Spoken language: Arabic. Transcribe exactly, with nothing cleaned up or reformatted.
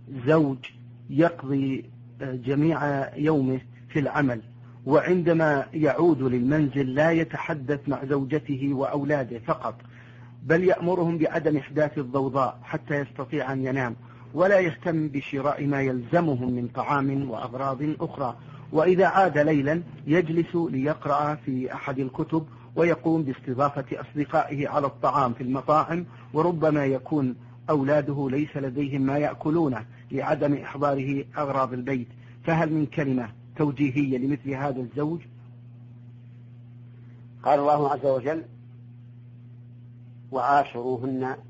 زوج يقضي جميع يومه في العمل، وعندما يعود للمنزل لا يتحدث مع زوجته وأولاده فقط، بل يأمرهم بعدم إحداث الضوضاء حتى يستطيع أن ينام، ولا يهتم بشراء ما يلزمهم من طعام وأغراض أخرى. وإذا عاد ليلا يجلس ليقرأ في أحد الكتب، ويقوم باستضافة أصدقائه على الطعام في المطاعم، وربما يكون أولاده ليس لديهم ما يأكلونه لعدم إحضاره أغراض البيت. فهل من كلمة توجيهية لمثل هذا الزوج؟ قال الله عز وجل: وعاشروهن